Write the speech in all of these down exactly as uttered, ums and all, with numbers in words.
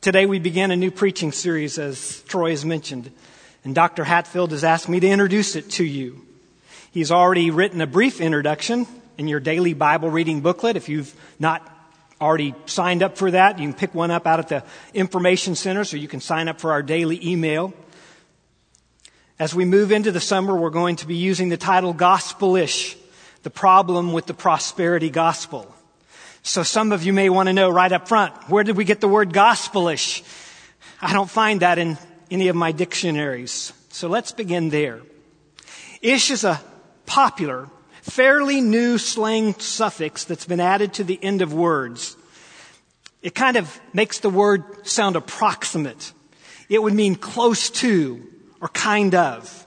Today we begin a new preaching series, as Troy has mentioned, and Doctor Hatfield has asked me to introduce it to you. He's already written a brief introduction in your daily Bible reading booklet. If you've not already signed up for that, you can pick one up out at the information center, so you can sign up for our daily email. As we move into the summer, we're going to be using the title Gospel-ish, the problem with the prosperity gospel. So some of you may want to know right up front, where did we get the word gospel-ish? I don't find that in any of my dictionaries. So let's begin there. Ish is a popular, fairly new slang suffix that's been added to the end of words. It kind of makes the word sound approximate. It would mean close to or kind of.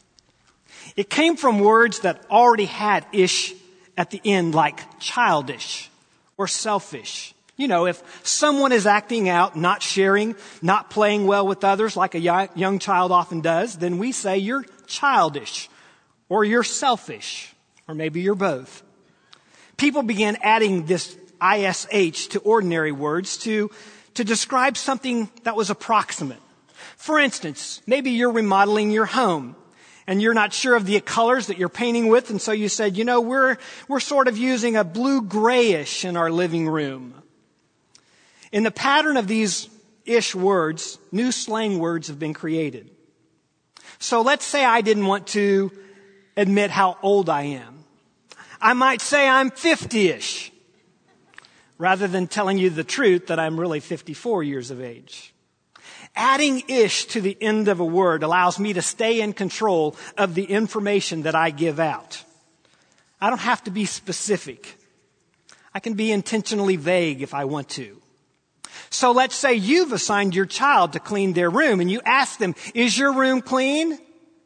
It came from words that already had ish at the end, like childish or selfish. You know, if someone is acting out, not sharing, not playing well with others like a young child often does, then we say you're childish or you're selfish, or maybe you're both. People began adding this ish to ordinary words to, to describe something that was approximate. For instance, maybe you're remodeling your home and you're not sure of the colors that you're painting with, and so you said, you know, we're we're sort of using a blue-grayish in our living room. In the pattern of these ish words, new slang words have been created. So let's say I didn't want to admit how old I am. I might say I'm fifty-ish, rather than telling you the truth that I'm really fifty-four years of age. Adding ish to the end of a word allows me to stay in control of the information that I give out. I don't have to be specific. I can be intentionally vague if I want to. So let's say you've assigned your child to clean their room and you ask them, is your room clean?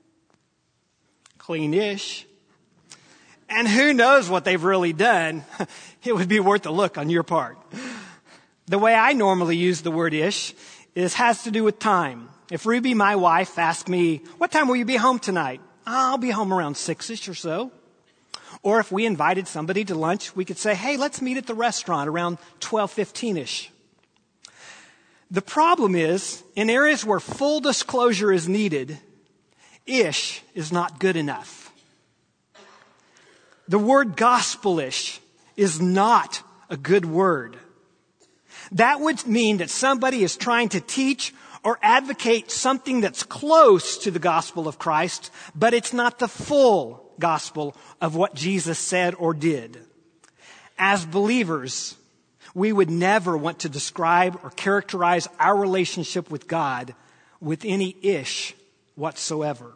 Clean-ish. And who knows what they've really done? It would be worth a look on your part. The way I normally use the word ish is has to do with time. If Ruby, my wife, asked me, what time will you be home tonight? I'll be home around six-ish or so. Or if we invited somebody to lunch, we could say, hey, let's meet at the restaurant around twelve fifteen-ish. The problem is, in areas where full disclosure is needed, ish is not good enough. The word gospel-ish is not a good word. That would mean that somebody is trying to teach or advocate something that's close to the gospel of Christ, but it's not the full gospel of what Jesus said or did. As believers, we would never want to describe or characterize our relationship with God with any ish whatsoever.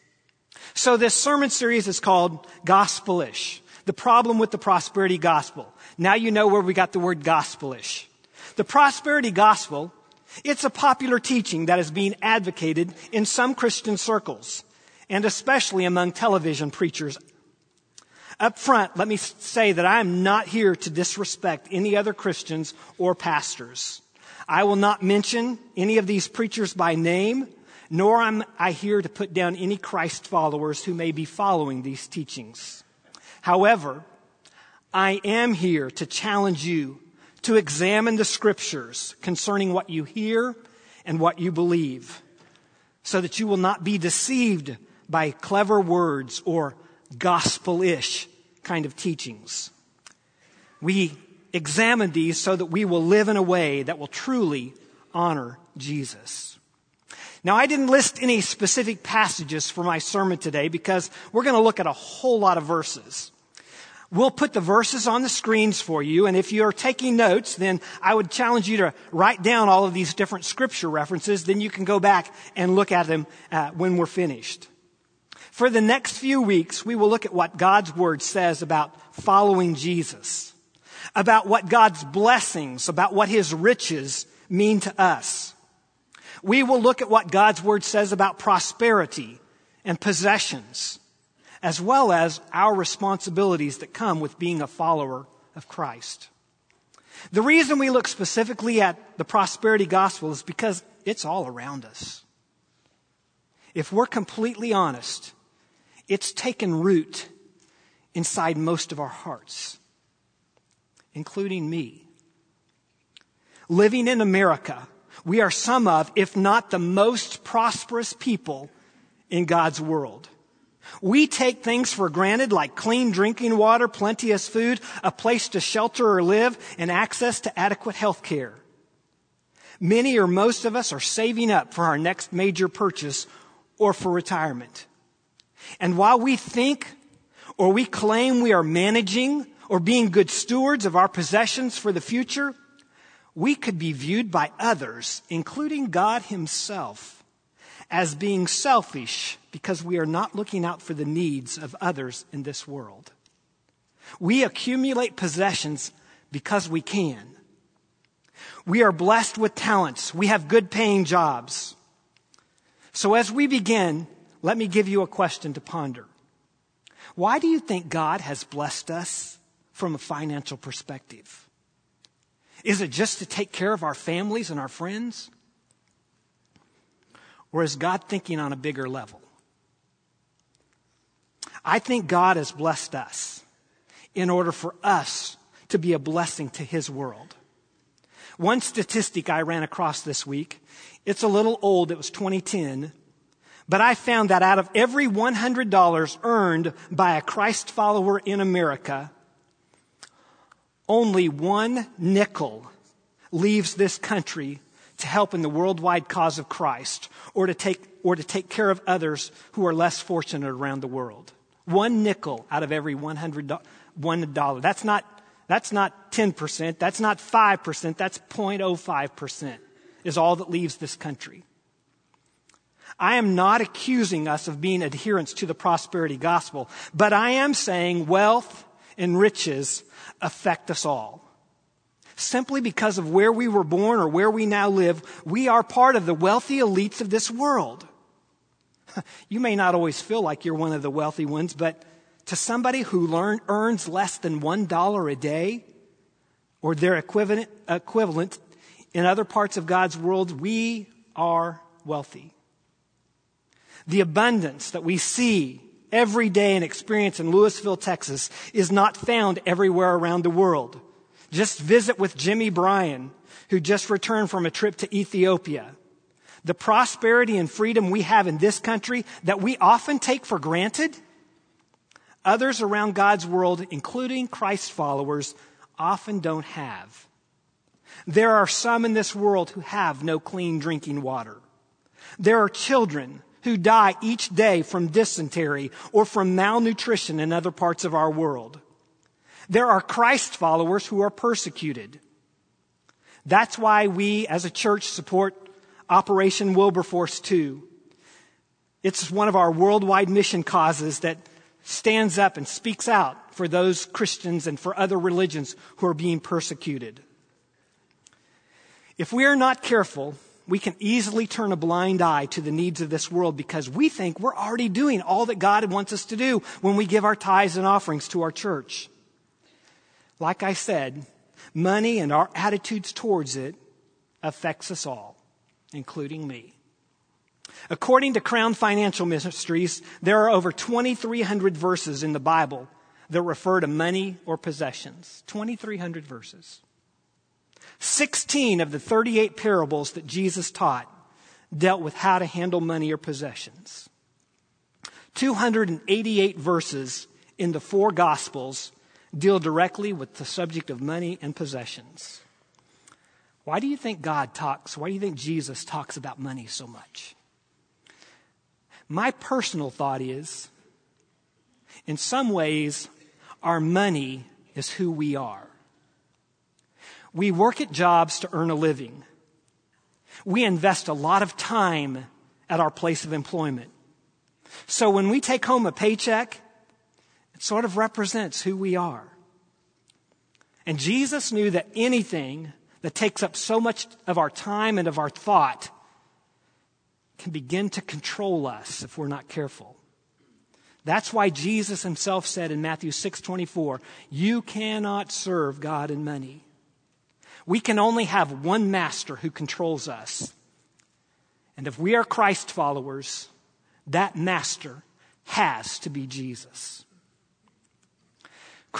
So this sermon series is called Gospel-ish, the problem with the prosperity gospel. Now you know where we got the word gospel-ish. The prosperity gospel, it's a popular teaching that is being advocated in some Christian circles, and especially among television preachers. Up front, let me say that I am not here to disrespect any other Christians or pastors. I will not mention any of these preachers by name, nor am I here to put down any Christ followers who may be following these teachings. However, I am here to challenge you to examine the scriptures concerning what you hear and what you believe, so that you will not be deceived by clever words or gospel-ish kind of teachings. We examine these so that we will live in a way that will truly honor Jesus. Now, I didn't list any specific passages for my sermon today because we're going to look at a whole lot of verses. We'll put the verses on the screens for you, and if you're taking notes, then I would challenge you to write down all of these different scripture references. Then you can go back and look at them uh, when we're finished. For the next few weeks, we will look at what God's Word says about following Jesus, about what God's blessings, about what His riches mean to us. We will look at what God's Word says about prosperity and possessions, as well as our responsibilities that come with being a follower of Christ. The reason we look specifically at the prosperity gospel is because it's all around us. If we're completely honest, it's taken root inside most of our hearts, including me. Living in America, we are some of, if not the most prosperous people in God's world. We take things for granted like clean drinking water, plenteous food, a place to shelter or live, and access to adequate health care. Many or most of us are saving up for our next major purchase or for retirement. And while we think or we claim we are managing or being good stewards of our possessions for the future, we could be viewed by others, including God himself, as being selfish because we are not looking out for the needs of others in this world. We accumulate possessions because we can. We are blessed with talents. We have good paying jobs. So as we begin, let me give you a question to ponder. Why do you think God has blessed us from a financial perspective? Is it just to take care of our families and our friends? Or is God thinking on a bigger level? I think God has blessed us in order for us to be a blessing to his world. One statistic I ran across this week, it's a little old, it was twenty ten, but I found that out of every one hundred dollars earned by a Christ follower in America, only one nickel leaves this country to help in the worldwide cause of Christ or to take or to take care of others who are less fortunate around the world. One nickel out of every one hundred dollars. One dollar. That's not that's not ten percent. That's not five percent. That's zero point zero five percent is all that leaves this country. I am not accusing us of being adherents to the prosperity gospel, but I am saying wealth and riches affect us all. Simply because of where we were born or where we now live, we are part of the wealthy elites of this world. You may not always feel like you're one of the wealthy ones, but to somebody who learn, earns less than one dollar a day or their equivalent, equivalent in other parts of God's world, we are wealthy. The abundance that we see every day and experience in Louisville, Texas is not found everywhere around the world. Just visit with Jimmy Bryan, who just returned from a trip to Ethiopia. The prosperity and freedom we have in this country that we often take for granted, others around God's world, including Christ followers, often don't have. There are some in this world who have no clean drinking water. There are children who die each day from dysentery or from malnutrition in other parts of our world. There are Christ followers who are persecuted. That's why we as a church support Operation Wilberforce two. It's one of our worldwide mission causes that stands up and speaks out for those Christians and for other religions who are being persecuted. If we are not careful, we can easily turn a blind eye to the needs of this world because we think we're already doing all that God wants us to do when we give our tithes and offerings to our church. Like I said, money and our attitudes towards it affects us all, including me. According to Crown Financial Ministries, there are over twenty-three hundred verses in the Bible that refer to money or possessions. twenty-three hundred verses. sixteen of the thirty-eight parables that Jesus taught dealt with how to handle money or possessions. two hundred eighty-eight verses in the four Gospels deal directly with the subject of money and possessions. Why do you think God talks, why do you think Jesus talks about money so much? My personal thought is, in some ways, our money is who we are. We work at jobs to earn a living. We invest a lot of time at our place of employment. So when we take home a paycheck, it sort of represents who we are. And Jesus knew that anything that takes up so much of our time and of our thought can begin to control us if we're not careful. That's why Jesus himself said in Matthew six twenty-four, you cannot serve God and money. We can only have one master who controls us. And if we are Christ followers, that master has to be Jesus.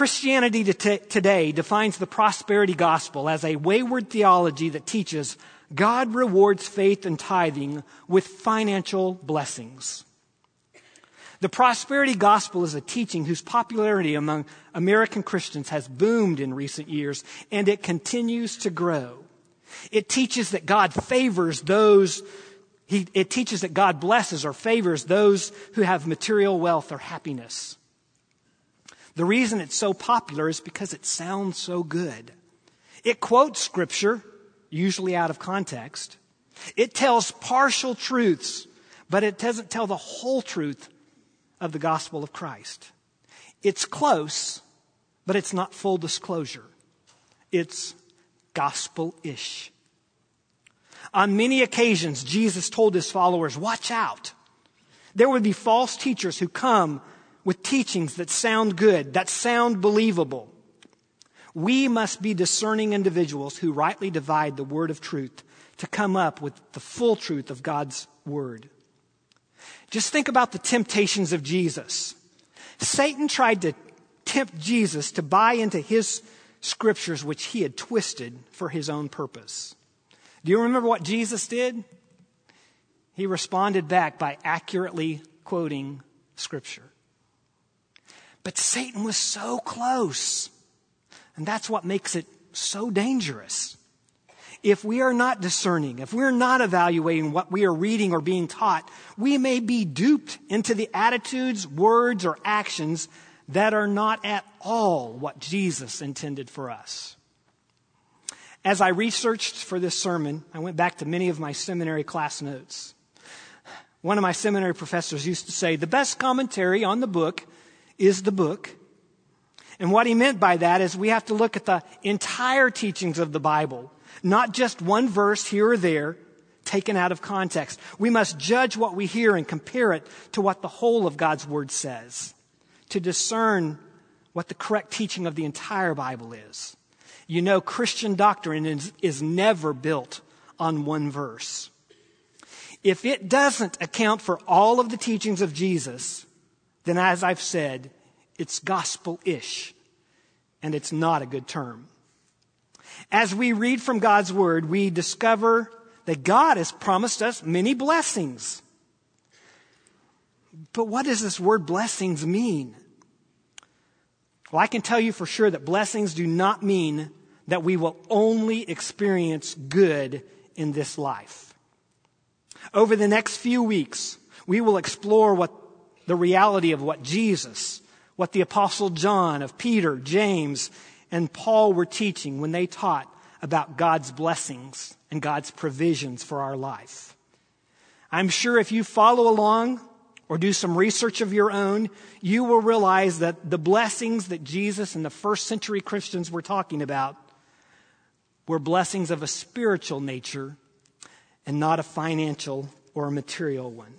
Christianity today defines the prosperity gospel as a wayward theology that teaches God rewards faith and tithing with financial blessings. The prosperity gospel is a teaching whose popularity among American Christians has boomed in recent years, and it continues to grow. It teaches that God favors those, he, it teaches that God blesses or favors those who have material wealth or happiness. The reason it's so popular is because it sounds so good. It quotes Scripture, usually out of context. It tells partial truths, but it doesn't tell the whole truth of the gospel of Christ. It's close, but it's not full disclosure. It's gospel-ish. On many occasions, Jesus told his followers, watch out. There would be false teachers who come with teachings that sound good, that sound believable. We must be discerning individuals who rightly divide the word of truth to come up with the full truth of God's word. Just think about the temptations of Jesus. Satan tried to tempt Jesus to buy into his scriptures, which he had twisted for his own purpose. Do you remember what Jesus did? He responded back by accurately quoting Scripture. But Satan was so close, and that's what makes it so dangerous. If we are not discerning, if we're not evaluating what we are reading or being taught, we may be duped into the attitudes, words, or actions that are not at all what Jesus intended for us. As I researched for this sermon, I went back to many of my seminary class notes. One of my seminary professors used to say, the best commentary on the book is the book. And what he meant by that is we have to look at the entire teachings of the Bible, not just one verse here or there taken out of context. We must judge what we hear and compare it to what the whole of God's Word says, to discern what the correct teaching of the entire Bible is. You know, Christian doctrine is, is never built on one verse. If it doesn't account for all of the teachings of Jesus, then as I've said, it's gospel-ish, and it's not a good term. As we read from God's Word, we discover that God has promised us many blessings. But what does this word blessings mean? Well, I can tell you for sure that blessings do not mean that we will only experience good in this life. Over the next few weeks, we will explore what the reality of what Jesus, what the Apostle John, of Peter, James, and Paul were teaching when they taught about God's blessings and God's provisions for our life. I'm sure if you follow along or do some research of your own, you will realize that the blessings that Jesus and the first century Christians were talking about were blessings of a spiritual nature and not a financial or a material one.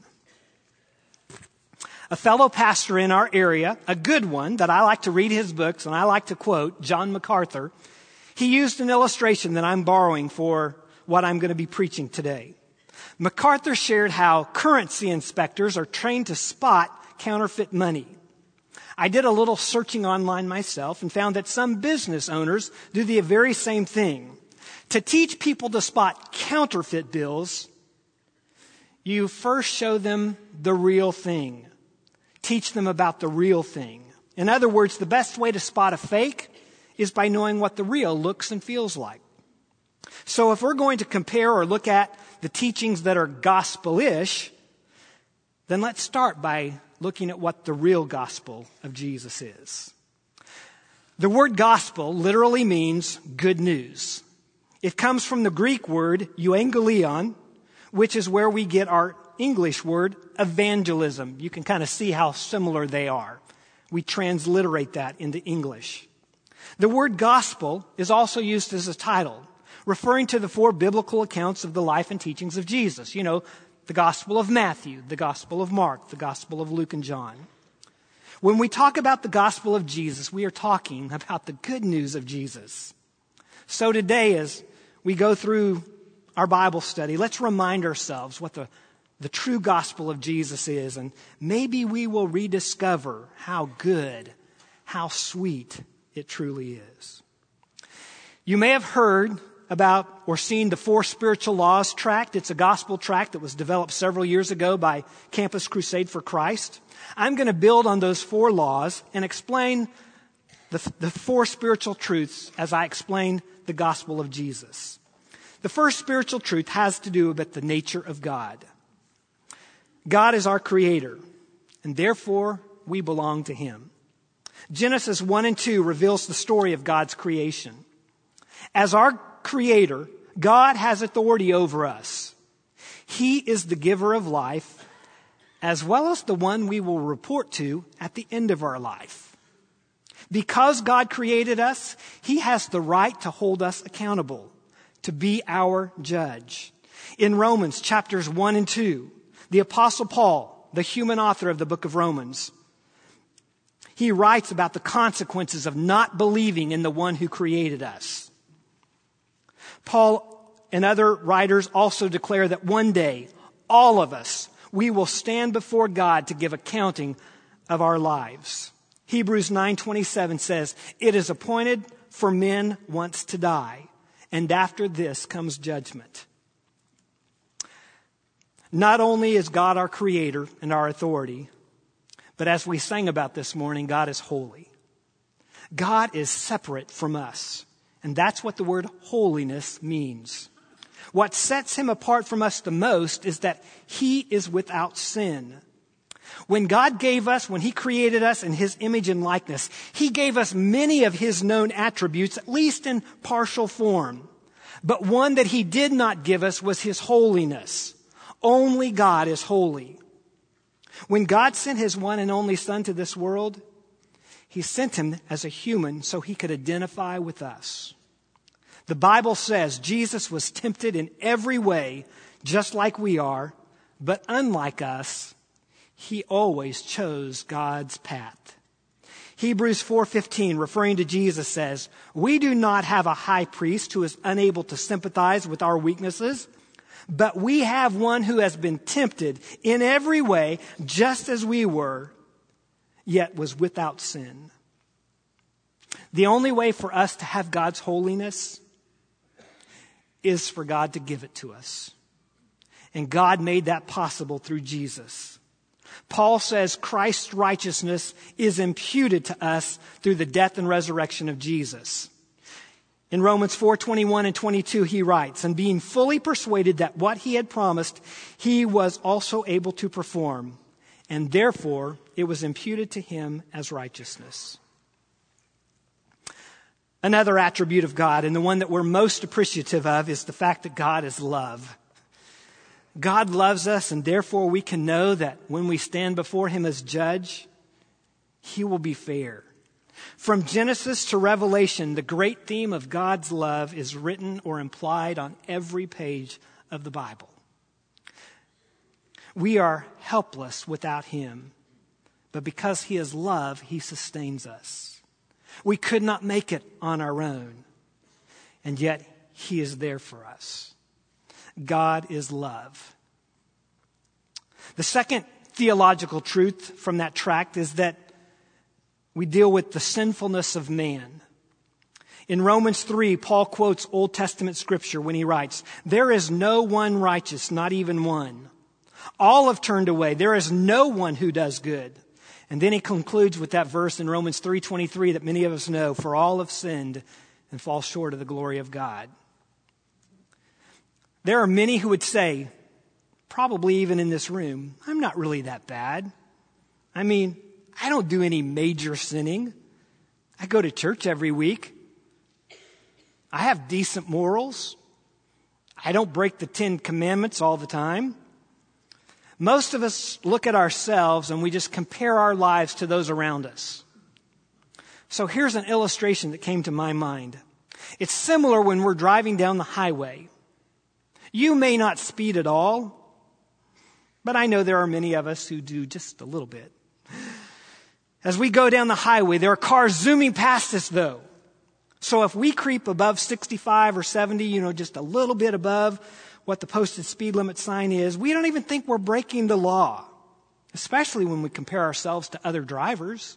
A fellow pastor in our area, a good one that I like to read his books and I like to quote, John MacArthur, he used an illustration that I'm borrowing for what I'm going to be preaching today. MacArthur shared how currency inspectors are trained to spot counterfeit money. I did a little searching online myself and found that some business owners do the very same thing. To teach people to spot counterfeit bills, you first show them the real thing. Teach them about the real thing. In other words, the best way to spot a fake is by knowing what the real looks and feels like. So if we're going to compare or look at the teachings that are gospel-ish, then let's start by looking at what the real gospel of Jesus is. The word gospel literally means good news. It comes from the Greek word euangelion, which is where we get our English word evangelism. You can kind of see how similar they are. We transliterate that into English. The word gospel is also used as a title, referring to the four biblical accounts of the life and teachings of Jesus. You know, the Gospel of Matthew, the Gospel of Mark, the Gospel of Luke and John. When we talk about the Gospel of Jesus, we are talking about the good news of Jesus. So today, as we go through our Bible study, let's remind ourselves what the, the true gospel of Jesus is, and maybe we will rediscover how good, how sweet it truly is. You may have heard about or seen the Four Spiritual Laws tract. It's a gospel tract that was developed several years ago by Campus Crusade for Christ. I'm going to build on those four laws and explain the, the four spiritual truths as I explain the gospel of Jesus. The first spiritual truth has to do with the nature of God. God is our creator, and therefore we belong to him. Genesis one and two reveals the story of God's creation. As our creator, God has authority over us. He is the giver of life, as well as the one we will report to at the end of our life. Because God created us, he has the right to hold us accountable, to be our judge. In Romans chapters one and two, the Apostle Paul, the human author of the book of Romans, he writes about the consequences of not believing in the one who created us. Paul and other writers also declare that one day, all of us, we will stand before God to give accounting of our lives. Hebrews nine twenty-seven says, "It is appointed for men once to die, and after this comes judgment." Not only is God our creator and our authority, but as we sang about this morning, God is holy. God is separate from us. And that's what the word holiness means. What sets him apart from us the most is that he is without sin. When God gave us, when he created us in his image and likeness, he gave us many of his known attributes, at least in partial form. But one that he did not give us was his holiness. Only God is holy. When God sent his one and only Son to this world, he sent him as a human so he could identify with us. The Bible says Jesus was tempted in every way, just like we are, but unlike us, he always chose God's path. Hebrews four fifteen, referring to Jesus, says, "We do not have a high priest who is unable to sympathize with our weaknesses, but we have one who has been tempted in every way, just as we were, yet was without sin." The only way for us to have God's holiness is for God to give it to us. And God made that possible through Jesus. Paul says Christ's righteousness is imputed to us through the death and resurrection of Jesus. In Romans four twenty-one and twenty-two, he writes, "And being fully persuaded that what he had promised, he was also able to perform, and therefore it was imputed to him as righteousness." Another attribute of God, and the one that we're most appreciative of, is the fact that God is love. God loves us, and therefore we can know that when we stand before him as judge, he will be fair. From Genesis to Revelation, the great theme of God's love is written or implied on every page of the Bible. We are helpless without him, but because he is love, he sustains us. We could not make it on our own, and yet he is there for us. God is love. The second theological truth from that tract is that we deal with the sinfulness of man. In Romans three, Paul quotes Old Testament scripture when he writes, "There is no one righteous, not even one. All have turned away. There is no one who does good." And then he concludes with that verse in Romans three twenty-three that many of us know, "For all have sinned and fall short of the glory of God." There are many who would say, probably even in this room, "I'm not really that bad. I mean, I don't do any major sinning. I go to church every week. I have decent morals. I don't break the Ten Commandments all the time." Most of us look at ourselves and we just compare our lives to those around us. So here's an illustration that came to my mind. It's similar when we're driving down the highway. You may not speed at all, but I know there are many of us who do just a little bit. As we go down the highway, there are cars zooming past us, though. So if we creep above sixty-five or seventy, you know, just a little bit above what the posted speed limit sign is, we don't even think we're breaking the law, especially when we compare ourselves to other drivers.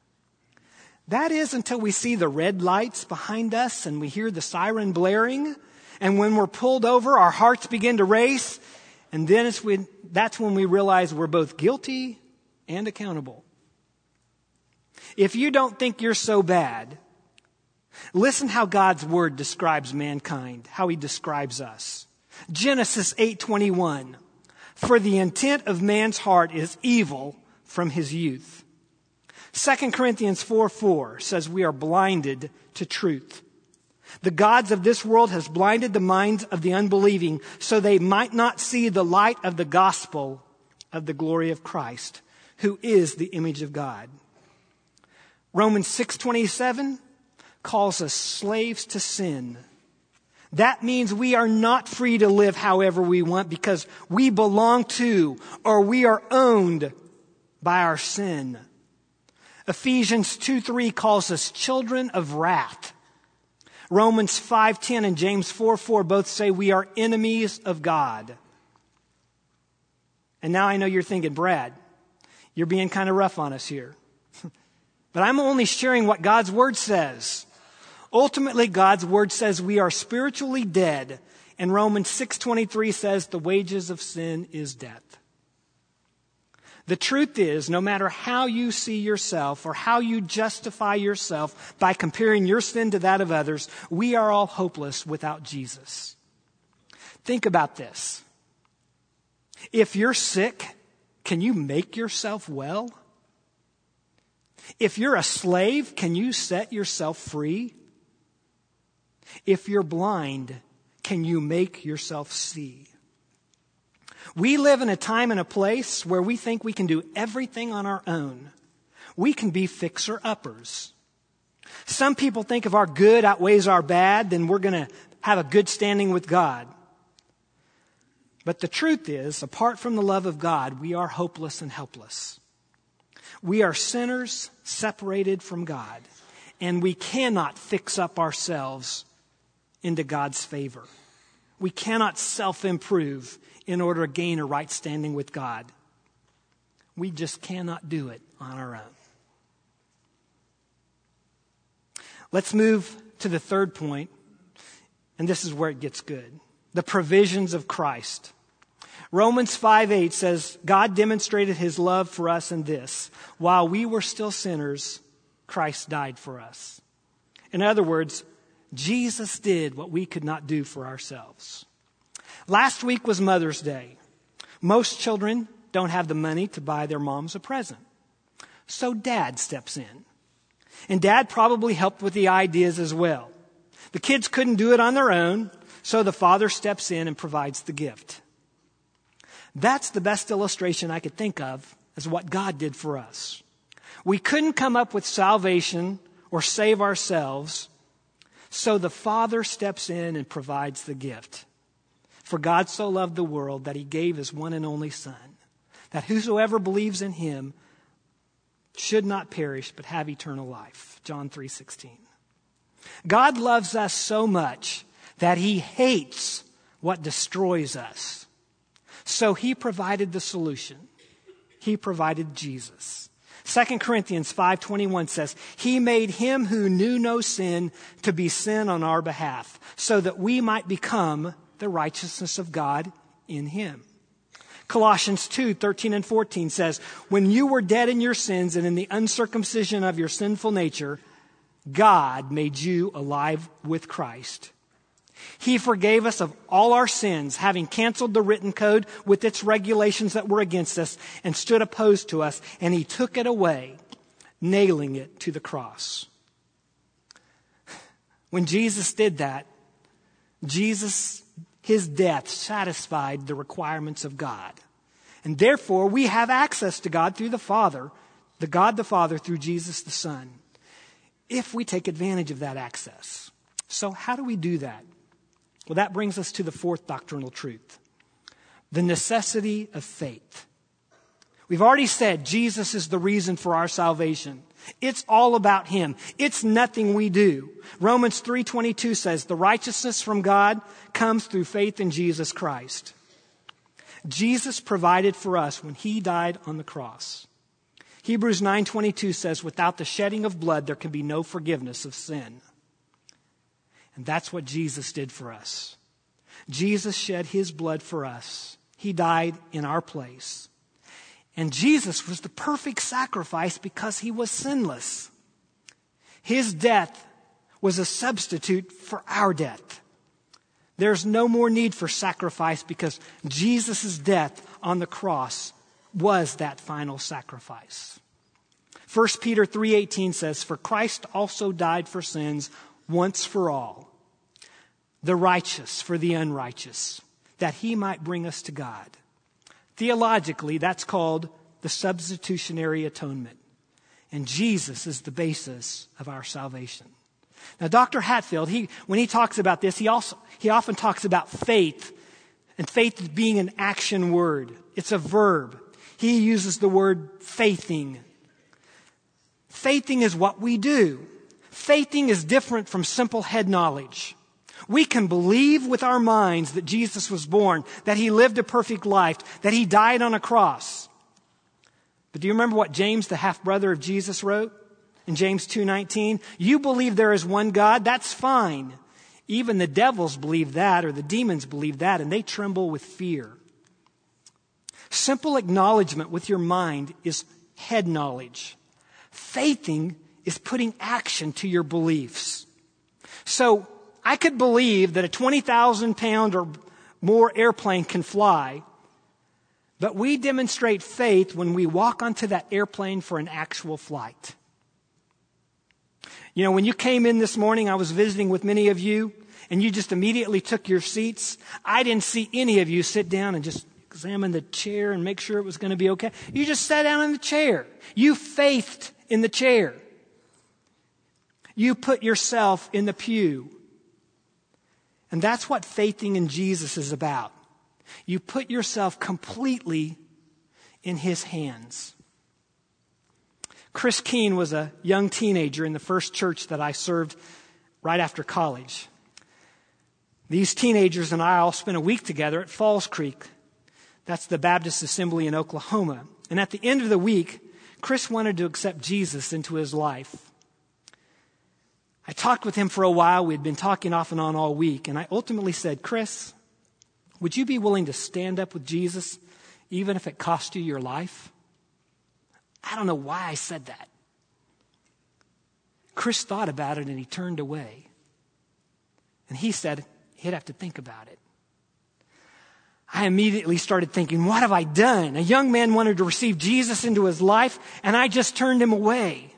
That is until we see the red lights behind us and we hear the siren blaring, And when we're pulled over, our hearts begin to race. And then it's when, that's when we realize we're both guilty and accountable. If you don't think you're so bad, listen how God's word describes mankind, how he describes us. Genesis eight twenty-one. For the intent of man's heart is evil from his youth. Second Corinthians four four says we are blinded to truth. The gods of this world has blinded the minds of the unbelieving so they might not see the light of the gospel of the glory of Christ, who is the image of God. Romans six twenty-seven calls us slaves to sin. That means we are not free to live however we want because we belong to or we are owned by our sin. Ephesians two three calls us children of wrath. Romans five ten and James four four both say we are enemies of God. And now I know you're thinking, Brad, you're being kind of rough on us here. But I'm only sharing what God's word says. Ultimately, God's word says we are spiritually dead. And Romans six twenty-three says the wages of sin is death. The truth is, no matter how you see yourself or how you justify yourself by comparing your sin to that of others, we are all hopeless without Jesus. Think about this. If you're sick, can you make yourself well? If you're a slave, can you set yourself free? If you're blind, can you make yourself see? We live in a time and a place where we think we can do everything on our own. We can be fixer-uppers. Some people think if our good outweighs our bad, then we're going to have a good standing with God. But the truth is, apart from the love of God, we are hopeless and helpless. We are sinners separated from God, and we cannot fix up ourselves into God's favor. We cannot self-improve in order to gain a right standing with God. We just cannot do it on our own. Let's move to the third point, and this is where it gets good. The provisions of Christ. Romans five eight says, God demonstrated his love for us in this: while we were still sinners, Christ died for us. In other words, Jesus did what we could not do for ourselves. Last week was Mother's Day. Most children don't have the money to buy their moms a present. So Dad steps in. And Dad probably helped with the ideas as well. The kids couldn't do it on their own, so the father steps in and provides the gift. That's the best illustration I could think of as what God did for us. We couldn't come up with salvation or save ourselves, so the Father steps in and provides the gift. For God so loved the world that he gave his one and only Son, that whosoever believes in him should not perish but have eternal life. John three sixteen. God loves us so much that he hates what destroys us. So he provided the solution. He provided Jesus. Second Corinthians five twenty-one says, he made him who knew no sin to be sin on our behalf, so that we might become the righteousness of God in him. Colossians two thirteen and fourteen says, when you were dead in your sins and in the uncircumcision of your sinful nature, God made you alive with Christ. He forgave us of all our sins, having canceled the written code with its regulations that were against us and stood opposed to us, and he took it away, nailing it to the cross. When Jesus did that, Jesus, his death satisfied the requirements of God. And therefore, we have access to God through the Father, the God the Father through Jesus the Son, if we take advantage of that access. So how do we do that? Well, that brings us to the fourth doctrinal truth, the necessity of faith. We've already said Jesus is the reason for our salvation. It's all about him. It's nothing we do. Romans three twenty-two says the righteousness from God comes through faith in Jesus Christ. Jesus provided for us when he died on the cross. Hebrews nine twenty-two says without the shedding of blood there can be no forgiveness of sin. And that's what Jesus did for us. Jesus shed his blood for us. He died in our place. And Jesus was the perfect sacrifice because he was sinless. His death was a substitute for our death. There's no more need for sacrifice because Jesus' death on the cross was that final sacrifice. First Peter three eighteen says, "For Christ also died for sins once for all, the righteous for the unrighteous, that he might bring us to God." Theologically, that's called the substitutionary atonement. And Jesus is the basis of our salvation. Now, Doctor Hatfield, he, when he talks about this, he also he often talks about faith, and faith being an action word. It's a verb. He uses the word faithing. Faithing is what we do. Faithing is different from simple head knowledge. We can believe with our minds that Jesus was born, that he lived a perfect life, that he died on a cross. But do you remember what James, the half-brother of Jesus, wrote in James two nineteen? You believe there is one God, that's fine. Even the devils believe that, or the demons believe that, and they tremble with fear. Simple acknowledgement with your mind is head knowledge. Faithing is putting action to your beliefs. So I could believe that a twenty thousand pound or more airplane can fly, but we demonstrate faith when we walk onto that airplane for an actual flight. You know, when you came in this morning, I was visiting with many of you, and you just immediately took your seats. I didn't see any of you sit down and just examine the chair and make sure it was going to be okay. You just sat down in the chair. You faithed in the chair. You put yourself in the pew. And that's what faithing in Jesus is about. You put yourself completely in his hands. Chris Keene was a young teenager in the first church that I served right after college. These teenagers and I all spent a week together at Falls Creek. That's the Baptist Assembly in Oklahoma. And at the end of the week, Chris wanted to accept Jesus into his life. I talked with him for a while. We had been talking off and on all week. And I ultimately said, Chris, would you be willing to stand up with Jesus even if it cost you your life? I don't know why I said that. Chris thought about it and he turned away. And he said he'd have to think about it. I immediately started thinking, what have I done? A young man wanted to receive Jesus into his life, and I just turned him away.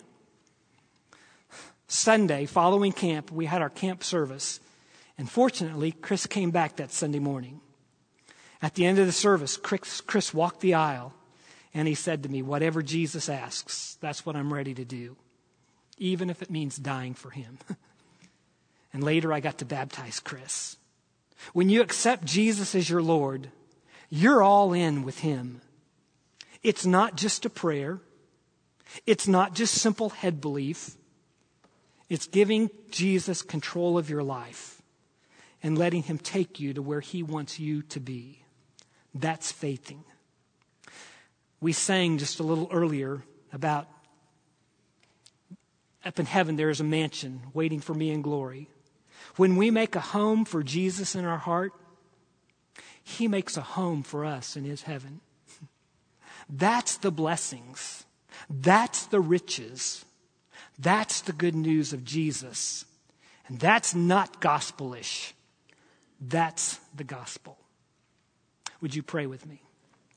Sunday, following camp, we had our camp service. And fortunately, Chris came back that Sunday morning. At the end of the service, Chris, Chris walked the aisle, and he said to me, whatever Jesus asks, that's what I'm ready to do, even if it means dying for him. And later, I got to baptize Chris. When you accept Jesus as your Lord, you're all in with him. It's not just a prayer. It's not just simple head belief. It's giving Jesus control of your life and letting him take you to where he wants you to be. That's faithing. We sang just a little earlier about up in heaven there is a mansion waiting for me in glory. When we make a home for Jesus in our heart, he makes a home for us in his heaven. That's the blessings. That's the riches. That's the good news of Jesus. And that's not gospelish. That's the gospel. Would you pray with me?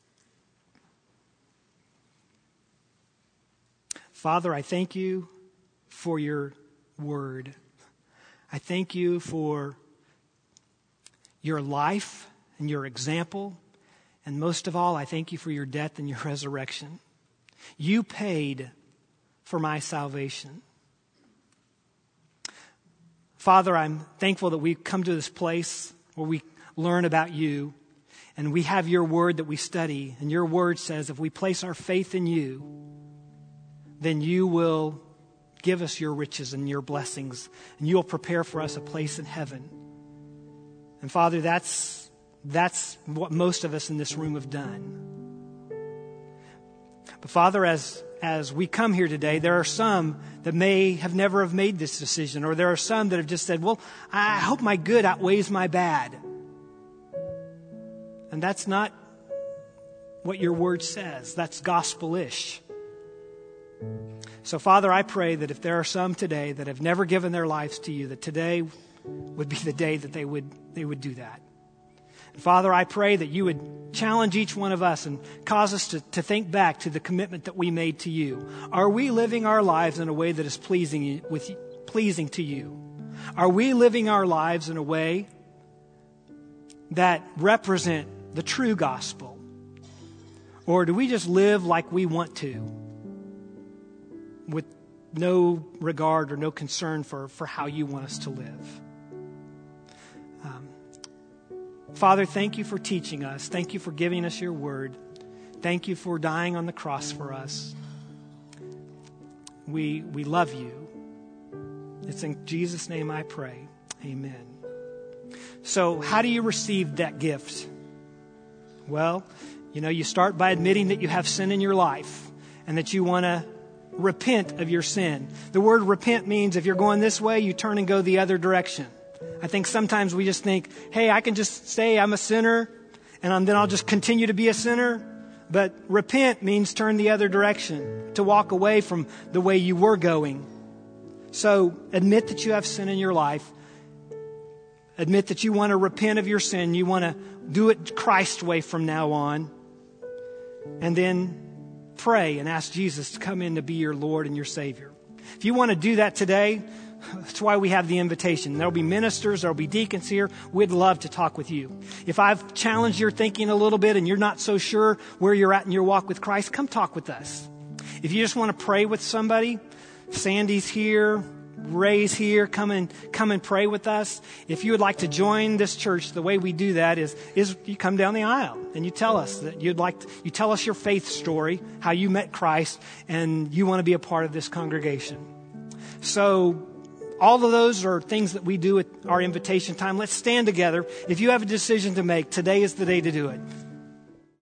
Father, I thank you for your word. I thank you for your life and your example. And most of all, I thank you for your death and your resurrection. You paid for my salvation. Father, I'm thankful that we've come to this place where we learn about you and we have your word that we study. And your word says if we place our faith in you, then you will give us your riches and your blessings, and you'll prepare for us a place in heaven. And Father, that's that's what most of us in this room have done. But Father, as as we come here today, there are some that may have never have made this decision, or there are some that have just said, well, I hope my good outweighs my bad. And that's not what your word says. That's gospel-ish. So, Father, I pray that if there are some today that have never given their lives to you, that today would be the day that they would they would do that. And Father, I pray that you would challenge each one of us and cause us to, to think back to the commitment that we made to you. Are we living our lives in a way that is pleasing with pleasing to you? Are we living our lives in a way that represent the true gospel? Or do we just live like we want to, with no regard or no concern for, for how you want us to live? Um, Father, thank you for teaching us. Thank you for giving us your word. Thank you for dying on the cross for us. We, we love you. It's in Jesus' name I pray. Amen. So how do you receive that gift? Well, you know, you start by admitting that you have sin in your life and that you want to repent of your sin. The word repent means if you're going this way, you turn and go the other direction. I think sometimes we just think, hey, I can just say I'm a sinner and then I'll just continue to be a sinner. But repent means turn the other direction, to walk away from the way you were going. So admit that you have sin in your life. Admit that you want to repent of your sin. You want to do it Christ's way from now on. And then pray and ask Jesus to come in to be your Lord and your Savior. If you want to do that today, that's why we have the invitation. There'll be ministers, there'll be deacons here. We'd love to talk with you. If I've challenged your thinking a little bit and you're not so sure where you're at in your walk with Christ, come talk with us. If you just want to pray with somebody, Sandy's here, Ray's here, come and come and pray with us. If you would like to join this church, the way we do that is, is you come down the aisle and you tell us that you'd like to, you tell us your faith story, how you met Christ, and you want to be a part of this congregation. So all of those are things that we do at our invitation time. Let's stand together. If you have a decision to make, today is the day to do it.